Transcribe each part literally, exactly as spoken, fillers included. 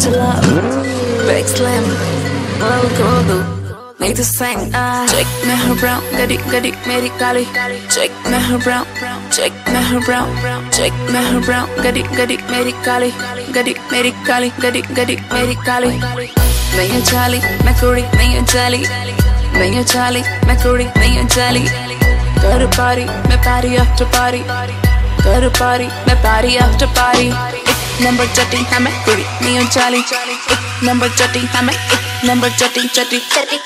to love, back slam, love go need to sing. Check me her brown, gadi gadi meri kali. Check me her brown, check me her brown, check me her brown, gadi gadi meri kali, gadi meri kali, gadi gadi meri kali. मैं ये चाली, मैं कुड़ी, मैं ये चाली, मैं ये चाली, मैं कुड़ी, मैं ये चाली. कर पारी, मैं पारी after party, कर पारी, मैं पारी after party. एक नंबर चटी है मैं कुड़ी, मैं ये चाली. एक नंबर चटी है मैं, एक नंबर चटी चटी चटी.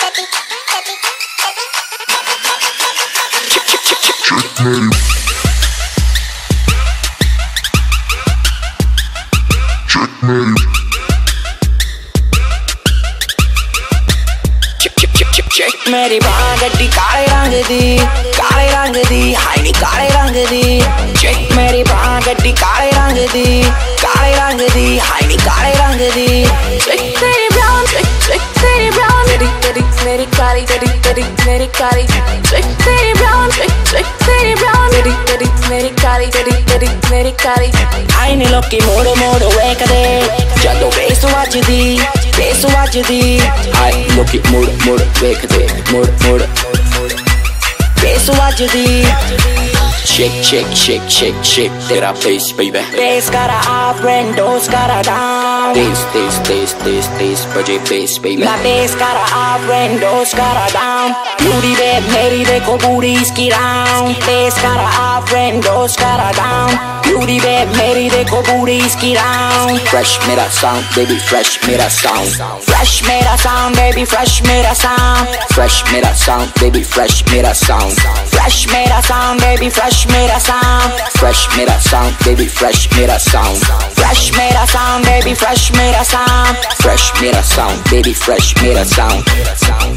चेक मेरी बाँ गड्डी काले रंग दी, काले रंग दी, हाय नी काले रंग दी. चेक मेरी बाँ गड्डी काले रंग दी, काले रंग दी, हाय नी काले रंग दी. Check तेरी brown, check check तेरी brown, गड्डी गड्डी मेरी काली, गड्डी गड्डी मेरी काली. Check तेरी brown, check check तेरी brown, गड्डी गड्डी मेरी काली, गड्डी गड्डी मेरी काली. हाय नी लोकी मोड़ो मोड़ो वेक दे, जदों बेस वजदी, बेस वजदी. हाय लोकी मोड़ मोड़ वेक दे, मोड़ मोड़ बेस वजदी. Shake, shake, shake, shake, shake, तेरा face, baby. Bass gotta up, windows gotta down. This, this, this, this, this, बजे bass, baby. My bass gotta up, windows gotta down. Beauty babe, मेरी देखो booty इसकी round. Bass gotta up, windows gotta down. Beauty babe, मेरी देखो booty इसकी round. Fresh मेरा sound, baby, fresh मेरा sound. Fresh मेरा sound, baby, fresh मेरा sound. Fresh मेरा sound, baby, fresh मेरा sound. Fresh मेरा sound, baby, fresh मेरा sound. Fresh मेरा sound, baby, fresh मेरा sound. Fresh मेरा sound, baby, fresh मेरा sound. Fresh मेरा sound, baby, fresh मेरा sound.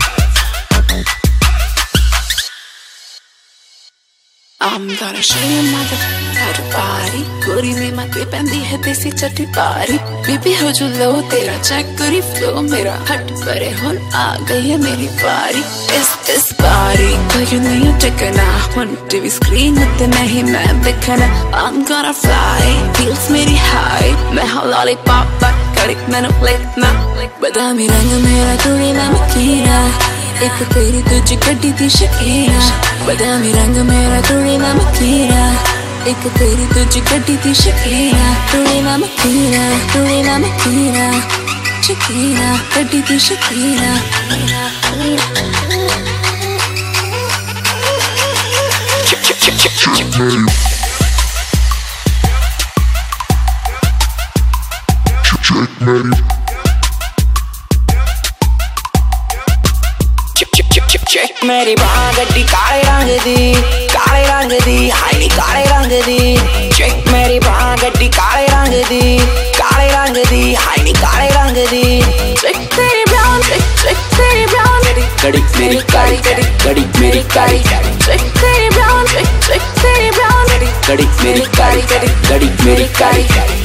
I'm gonna show you mother how to party. गोरी में मत पैंदी है देसी चटी पारी. Baby हो जो लो तेरा चेक करी flow मेरा हट परे हुन आ गई है मेरी बारी. इस इस बारी कोई नहीं टिकना. On T V screen उते नहीं मैं दिखना. I'm gonna fly, feels मेरी high. मैं हूँ lollipop but कड़ी मैंने लिखना. बदामी रंग मेरा कुड़ी नमकीना. एक तेरी तुझी गड्डी दी शकीना. बदामी रंग मेरा कुड़ी नमकीना. एक तेरी तुझी गड्डी दी शकीना. कुड़ी नमकीना, कुड़ी नमकीना, शकीना, गड्डी दी शकीना. चेक मेरी बाँ गड्डी काले रंग दी, काले रंग दी, हाय नी काले रंग दी. चेक मेरी बाँ गड्डी काले रंग दी, काले रंग दी, हाय नी काले रंग दी. Check तेरी brown, check check तेरी brown, गड्डी गड्डी मेरी काली, गड्डी मेरी काली. Check तेरी brown, check check तेरी brown, गड्डी गड्डी मेरी काली, गड्डी मेरी काली.